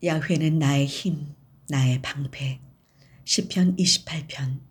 야훼는 나의 힘, 나의 방패. 시편 28편.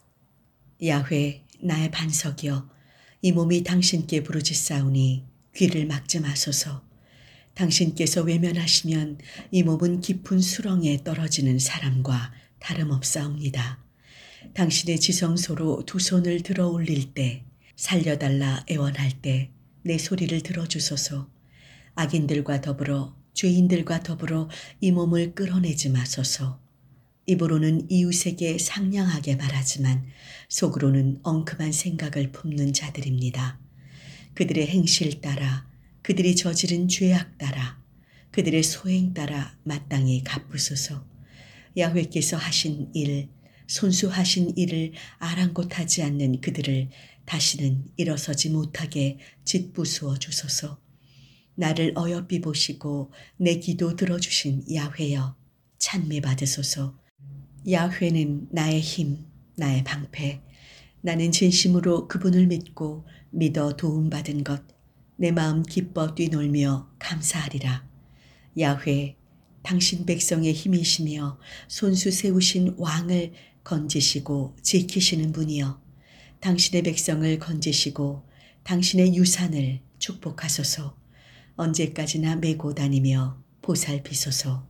야훼, 나의 반석이여, 이 몸이 당신께 부르짖사오니 귀를 막지 마소서. 당신께서 외면하시면 이 몸은 깊은 수렁에 떨어지는 사람과 다름없사옵니다. 당신의 지성소로 두 손을 들어 올릴 때, 살려달라 애원할 때 내 소리를 들어주소서. 악인들과 더불어 죄인들과 더불어 이 몸을 끌어내지 마소서. 입으로는 이웃에게 상냥하게 말하지만 속으로는 엉큼한 생각을 품는 자들입니다. 그들의 행실 따라, 그들이 저지른 죄악 따라, 그들의 소행 따라 마땅히 갚으소서. 야훼께서 하신 일, 손수하신 일을 아랑곳하지 않는 그들을 다시는 일어서지 못하게 짓부수어 주소서. 나를 어여삐 보시고 내 기도 들어주신 야훼여, 찬미 받으소서. 야훼는 나의 힘, 나의 방패. 나는 진심으로 그분을 믿고 믿어 도움받은 것, 내 마음 기뻐 뛰놀며 감사하리라. 야훼, 당신 백성의 힘이시며 손수 세우신 왕을 건지시고 지키시는 분이여, 당신의 백성을 건지시고 당신의 유산을 축복하소서. 언제까지나 메고 다니며 보살피소서.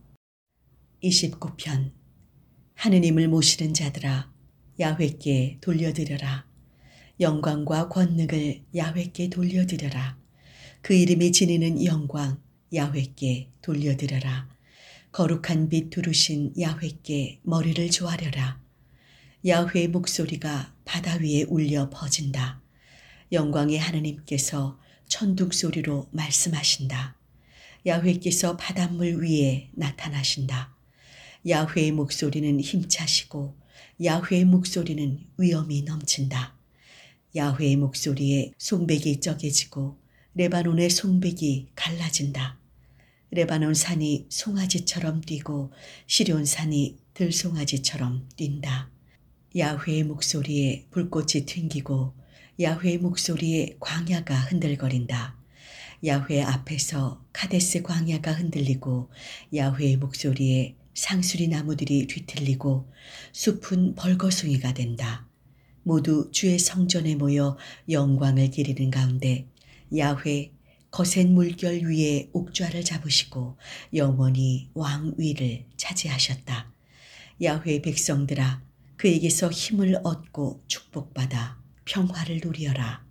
29편. 하느님을 모시는 자들아, 야훼께 돌려드려라. 영광과 권능을 야훼께 돌려드려라. 그 이름이 지니는 영광 야훼께 돌려드려라. 거룩한 빛 두르신 야훼께 머리를 조아려라. 야훼의 목소리가 바다 위에 울려 퍼진다. 영광의 하느님께서 천둥 소리로 말씀하신다. 야훼께서 바닷물 위에 나타나신다. 야훼의 목소리는 힘차시고 야훼의 목소리는 위엄이 넘친다. 야훼의 목소리에 송백이 쩍여지고 레바논의 송백이 갈라진다. 레바논 산이 송아지처럼 뛰고 시럝 산이 들송아지처럼 뛴다. 야훼의 목소리에 불꽃이 튕기고 야훼의 목소리에 광야가 흔들거린다. 야훼 앞에서 카데스 광야가 흔들리고 야훼의 목소리에 상수리 나무들이 뒤틀리고 숲은 벌거숭이가 된다. 모두 주의 성전에 모여 영광을 기리는 가운데 야훼 거센 물결 위에 옥좌를 잡으시고 영원히 왕 위를 차지하셨다. 야훼의 백성들아, 그에게서 힘을 얻고 축복받아 평화를 누리어라.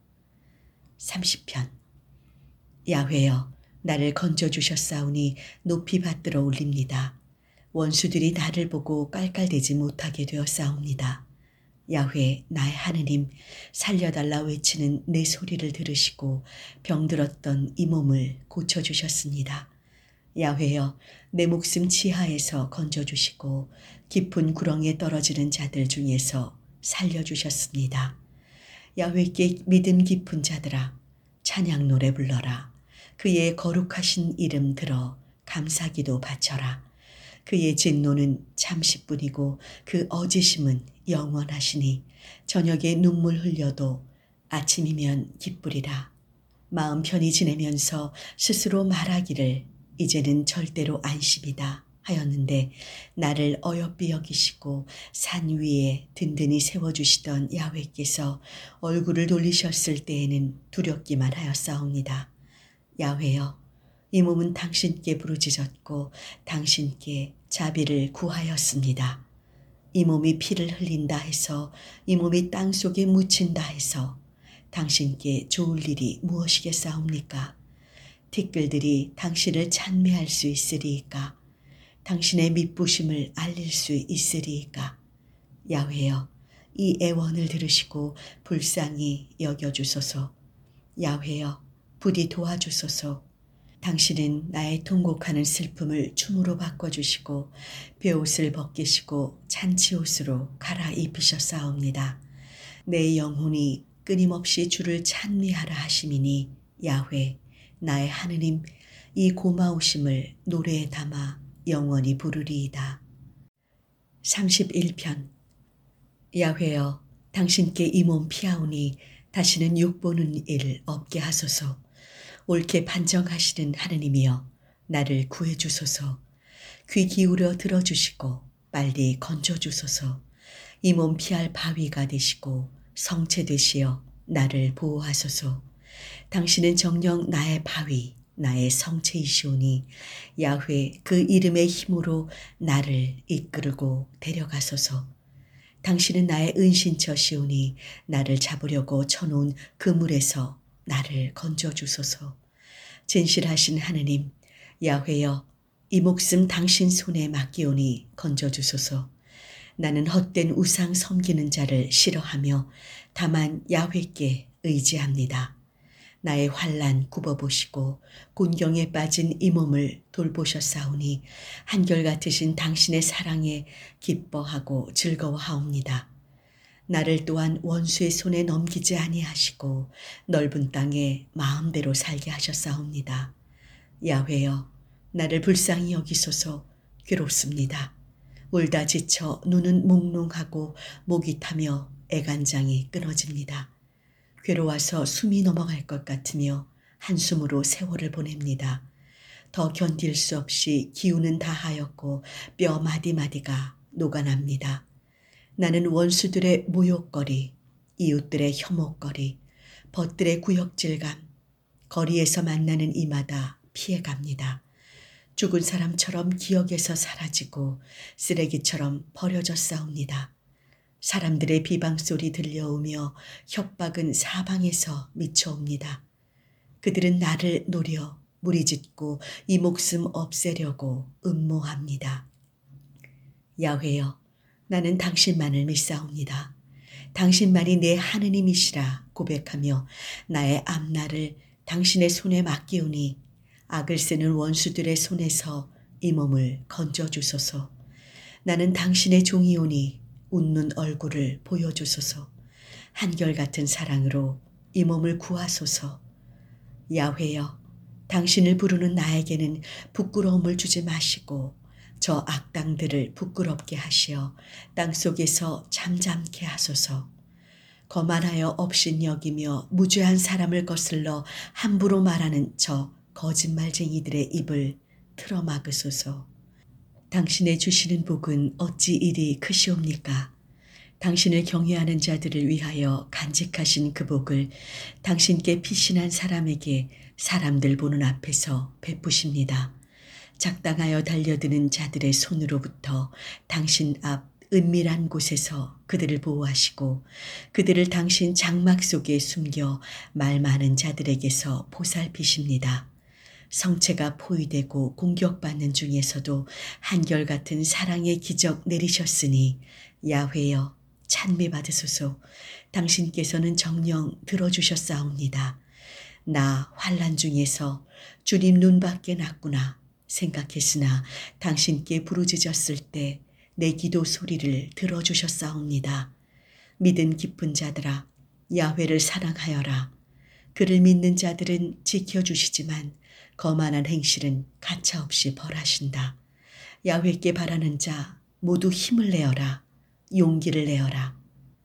30편. 야훼여, 나를 건져주셨사오니 높이 받들어 올립니다. 원수들이 나를 보고 깔깔대지 못하게 되었사옵니다. 야훼, 나의 하느님, 살려달라 외치는 내 소리를 들으시고 병들었던 이 몸을 고쳐주셨습니다. 야훼여, 내 목숨 지하에서 건져주시고 깊은 구렁에 떨어지는 자들 중에서 살려주셨습니다. 야훼께 믿음 깊은 자들아, 찬양 노래 불러라. 그의 거룩하신 이름 들어 감사기도 바쳐라. 그의 진노는 잠시뿐이고 그 어지심은 영원하시니 저녁에 눈물 흘려도 아침이면 기쁘리라. 마음 편히 지내면서 스스로 말하기를 이제는 절대로 안식이다 하였는데 나를 어여삐 여기시고 산 위에 든든히 세워주시던 야훼께서 얼굴을 돌리셨을 때에는 두렵기만 하였사옵니다. 야훼여, 이 몸은 당신께 부르짖었고 당신께 자비를 구하였습니다. 이 몸이 피를 흘린다 해서, 이 몸이 땅속에 묻힌다 해서 당신께 좋을 일이 무엇이겠사옵니까? 티끌들이 당신을 찬미할 수 있으리이까? 당신의 미쁘심을 알릴 수 있으리이까? 야훼여, 이 애원을 들으시고 불쌍히 여겨주소서. 야훼여, 부디 도와주소서. 당신은 나의 통곡하는 슬픔을 춤으로 바꿔주시고 베옷을 벗기시고 잔치옷으로 갈아입히셨사옵니다. 내 영혼이 끊임없이 주를 찬미하라 하심이니 야훼, 나의 하느님, 이 고마우심을 노래에 담아 영원히 부르리이다. 31편. 야훼여, 당신께 이 몸 피하오니 다시는 욕보는 일 없게 하소서. 옳게 판정하시는 하느님이여, 나를 구해주소서. 귀 기울여 들어주시고 빨리 건져주소서. 이 몸 피할 바위가 되시고 성체 되시어 나를 보호하소서. 당신은 정녕 나의 바위, 나의 성체이시오니 야훼 그 이름의 힘으로 나를 이끌고 데려가소서. 당신은 나의 은신처시오니 나를 잡으려고 쳐놓은 그물에서 나를 건져주소서. 진실하신 하느님, 야훼여, 이 목숨 당신 손에 맡기오니 건져주소서. 나는 헛된 우상 섬기는 자를 싫어하며 다만 야훼께 의지합니다. 나의 환난 굽어보시고 곤경에 빠진 이 몸을 돌보셨사오니 한결같으신 당신의 사랑에 기뻐하고 즐거워하옵니다. 나를 또한 원수의 손에 넘기지 아니하시고 넓은 땅에 마음대로 살게 하셨사옵니다. 야훼여, 나를 불쌍히 여기소서. 괴롭습니다. 울다 지쳐 눈은 몽롱하고 목이 타며 애간장이 끊어집니다. 괴로워서 숨이 넘어갈 것 같으며 한숨으로 세월을 보냅니다. 더 견딜 수 없이 기운은 다하였고 뼈 마디마디가 녹아납니다. 나는 원수들의 모욕거리, 이웃들의 혐오거리, 벗들의 구역질감, 거리에서 만나는 이마다 피해갑니다. 죽은 사람처럼 기억에서 사라지고 쓰레기처럼 버려져 싸웁니다. 사람들의 비방소리 들려오며 협박은 사방에서 미쳐옵니다. 그들은 나를 노려 무리짓고 이 목숨 없애려고 음모합니다. 야훼여, 나는 당신만을 믿사옵니다. 당신만이 내 하느님이시라 고백하며 나의 앞날을 당신의 손에 맡기오니 악을 쓰는 원수들의 손에서 이 몸을 건져주소서. 나는 당신의 종이오니 웃는 얼굴을 보여주소서. 한결같은 사랑으로 이 몸을 구하소서. 야훼여, 당신을 부르는 나에게는 부끄러움을 주지 마시고 저 악당들을 부끄럽게 하시어 땅속에서 잠잠케 하소서. 거만하여 업신여기며 무죄한 사람을 거슬러 함부로 말하는 저 거짓말쟁이들의 입을 틀어막으소서. 당신의 주시는 복은 어찌 이리 크시옵니까? 당신을 경외하는 자들을 위하여 간직하신 그 복을 당신께 피신한 사람에게 사람들 보는 앞에서 베푸십니다. 작당하여 달려드는 자들의 손으로부터 당신 앞 은밀한 곳에서 그들을 보호하시고 그들을 당신 장막 속에 숨겨 말 많은 자들에게서 보살피십니다. 성체가 포위되고 공격받는 중에서도 한결같은 사랑의 기적 내리셨으니 야훼여 찬미받으소서. 당신께서는 정녕 들어주셨사옵니다. 나 환난 중에서 주님 눈밖에 났구나 생각했으나 당신께 부르짖었을 때 내 기도 소리를 들어주셨사옵니다. 믿음 깊은 자들아, 야훼를 사랑하여라. 그를 믿는 자들은 지켜주시지만 거만한 행실은 가차없이 벌하신다. 야훼께 바라는 자 모두 힘을 내어라. 용기를 내어라.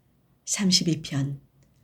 32편.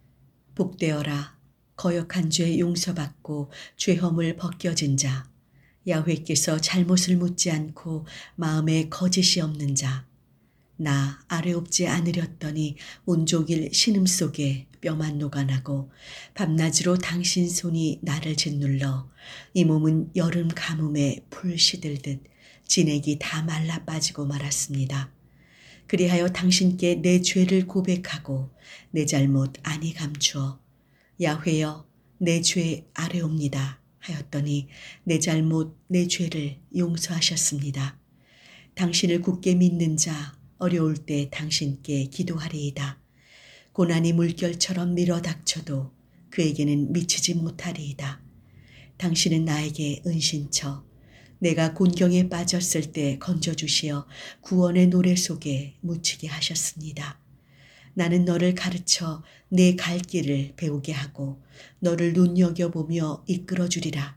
복되어라. 거역한 죄 용서받고 죄허물 벗겨진 자. 야훼께서 잘못을 묻지 않고 마음에 거짓이 없는 자. 나 아뢰옵지 않으렸더니 온종일 신음 속에 뼈만 녹아나고 밤낮으로 당신 손이 나를 짓눌러 이 몸은 여름 가뭄에 풀 시들듯 진액이 다 말라 빠지고 말았습니다. 그리하여 당신께 내 죄를 고백하고 내 잘못 아니 감추어 야훼여 내 죄 아뢰옵니다 하였더니 내 잘못 내 죄를 용서하셨습니다. 당신을 굳게 믿는 자 어려울 때 당신께 기도하리이다. 고난이 물결처럼 밀어닥쳐도 그에게는 미치지 못하리이다. 당신은 나에게 은신처 내가 곤경에 빠졌을 때 건져주시어 구원의 노래 속에 묻히게 하셨습니다. 나는 너를 가르쳐 내 갈 길을 배우게 하고 너를 눈여겨보며 이끌어주리라.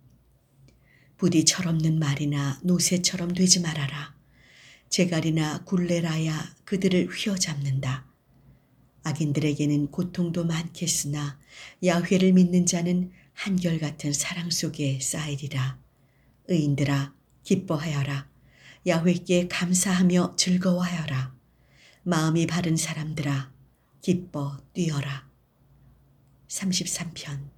부디 철없는 말이나 노새처럼 되지 말아라. 제갈이나 굴레라야 그들을 휘어잡는다. 악인들에게는 고통도 많겠으나 야훼를 믿는 자는 한결같은 사랑 속에 쌓이리라. 의인들아 기뻐하여라. 야훼께 감사하며 즐거워하여라. 마음이 바른 사람들아 기뻐 뛰어라. 33편.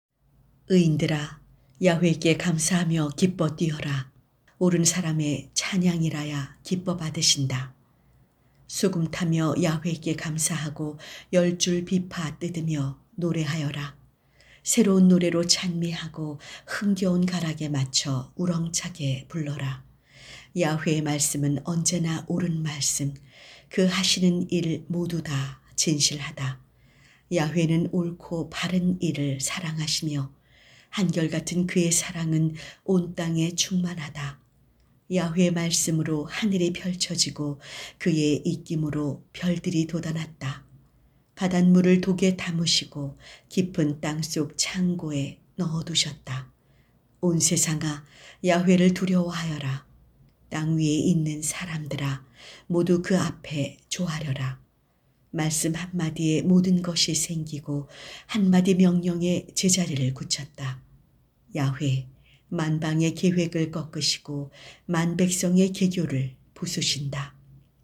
의인들아 야훼께 감사하며 기뻐 뛰어라. 옳은 사람의 찬양이라야 기뻐 받으신다. 수금 타며 야훼께 감사하고 10줄 비파 뜯으며 노래하여라. 새로운 노래로 찬미하고 흥겨운 가락에 맞춰 우렁차게 불러라. 야훼의 말씀은 언제나 옳은 말씀, 그 하시는 일 모두 다 진실하다. 야훼는 옳고 바른 일을 사랑하시며 한결같은 그의 사랑은 온 땅에 충만하다. 야훼의 말씀으로 하늘이 펼쳐지고 그의 입김으로 별들이 돋아났다. 바닷물을 독에 담으시고 깊은 땅속 창고에 넣어두셨다. 온 세상아 야훼를 두려워하여라. 땅 위에 있는 사람들아 모두 그 앞에 조아려라. 말씀 한마디에 모든 것이 생기고 한마디 명령에 제자리를 굳혔다. 야훼 만방의 계획을 꺾으시고 만백성의 계교를 부수신다.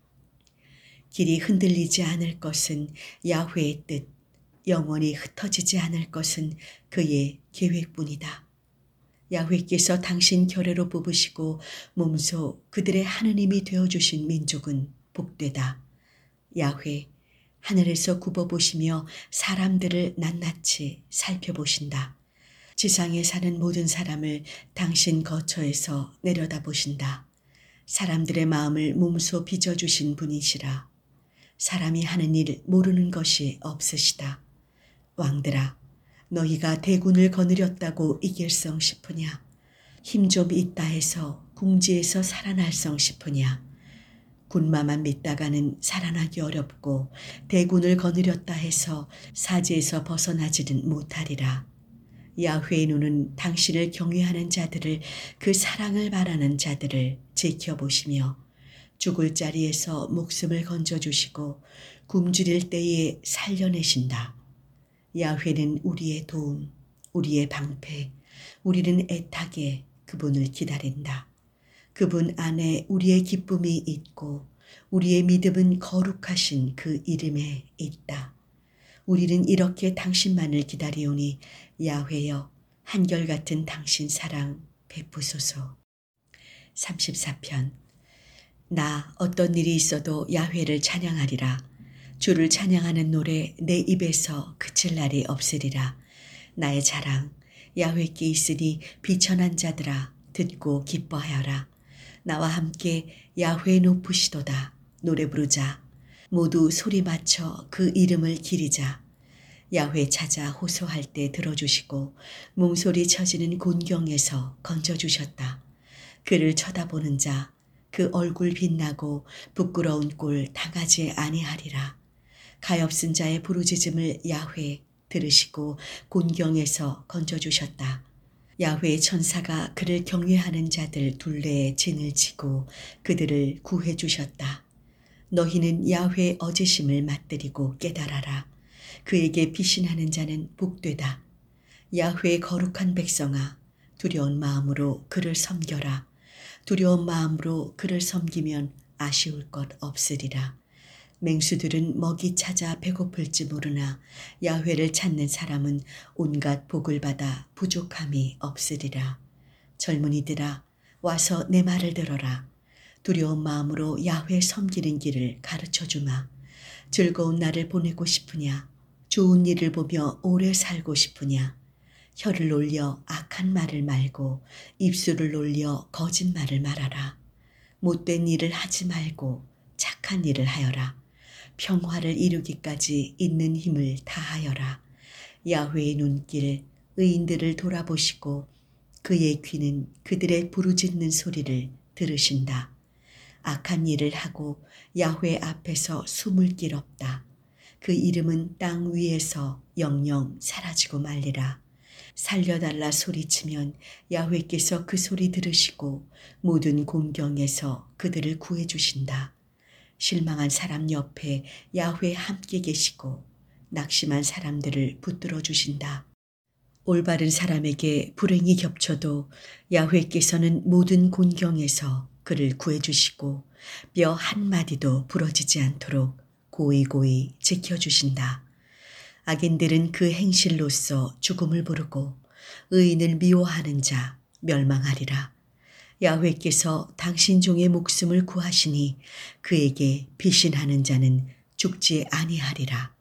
길이 흔들리지 않을 것은 야훼의 뜻, 영원히 흩어지지 않을 것은 그의 계획뿐이다. 야훼께서 당신 결애로 뽑으시고 몸소 그들의 하느님이 되어주신 민족은 복되다. 야훼 하늘에서 굽어보시며 사람들을 낱낱이 살펴보신다. 지상에 사는 모든 사람을 당신 거처에서 내려다보신다. 사람들의 마음을 몸소 빚어주신 분이시라. 사람이 하는 일 모르는 것이 없으시다. 왕들아 너희가 대군을 거느렸다고 이길성 싶으냐? 힘 좀 있다 해서 궁지에서 살아날성 싶으냐? 군마만 믿다가는 살아나기 어렵고 대군을 거느렸다 해서 사지에서 벗어나지는 못하리라. 야훼의 눈은 당신을 경외하는 자들을, 그 사랑을 바라는 자들을 지켜보시며 죽을 자리에서 목숨을 건져주시고 굶주릴 때에 살려내신다. 야훼는 우리의 도움, 우리의 방패, 우리는 애타게 그분을 기다린다. 그분 안에 우리의 기쁨이 있고 우리의 믿음은 거룩하신 그 이름에 있다. 우리는 이렇게 당신만을 기다리오니 야훼여 한결같은 당신 사랑 베푸소서. 34편. 나 어떤 일이 있어도 야훼를 찬양하리라. 주를 찬양하는 노래 내 입에서 그칠 날이 없으리라. 나의 자랑 야훼께 있으니 비천한 자들아 듣고 기뻐하여라. 나와 함께 야훼 높으시도다. 노래 부르자. 모두 소리 맞춰 그 이름을 기리자. 야훼 찾아 호소할 때 들어주시고 몽소리 쳐지는 곤경에서 건져주셨다. 그를 쳐다보는 자 그 얼굴 빛나고 부끄러운 꼴 당하지 아니하리라. 가엾은 자의 부르짖음을 야훼 들으시고 곤경에서 건져주셨다. 야훼의 천사가 그를 경외하는 자들 둘레에 진을 치고 그들을 구해 주셨다. 너희는 야훼 어지심을 맛들이고 깨달아라. 그에게 피신하는 자는 복되다. 야훼의 거룩한 백성아 두려운 마음으로 그를 섬겨라. 두려운 마음으로 그를 섬기면 아쉬울 것 없으리라. 맹수들은 먹이 찾아 배고플지 모르나 야훼를 찾는 사람은 온갖 복을 받아 부족함이 없으리라. 젊은이들아 와서 내 말을 들어라. 두려운 마음으로 야훼 섬기는 길을 가르쳐주마. 즐거운 날을 보내고 싶으냐? 좋은 일을 보며 오래 살고 싶으냐? 혀를 놀려 악한 말을 말고 입술을 놀려 거짓말을 말하라. 못된 일을 하지 말고 착한 일을 하여라. 평화를 이루기까지 있는 힘을 다하여라. 야훼의 눈길 의인들을 돌아보시고 그의 귀는 그들의 부르짖는 소리를 들으신다. 악한 일을 하고 야훼 앞에서 숨을 길 없다. 그 이름은 땅 위에서 영영 사라지고 말리라. 살려달라 소리치면 야훼께서 그 소리 들으시고 모든 곤경에서 그들을 구해주신다. 실망한 사람 옆에 야훼 함께 계시고 낙심한 사람들을 붙들어 주신다. 올바른 사람에게 불행이 겹쳐도 야훼께서는 모든 곤경에서 그를 구해주시고 뼈 한마디도 부러지지 않도록 고이고이 지켜주신다. 악인들은 그 행실로서 죽음을 부르고 의인을 미워하는 자 멸망하리라. 야훼께서 당신 종의 목숨을 구하시니 그에게 피신하는 자는 죽지 아니하리라.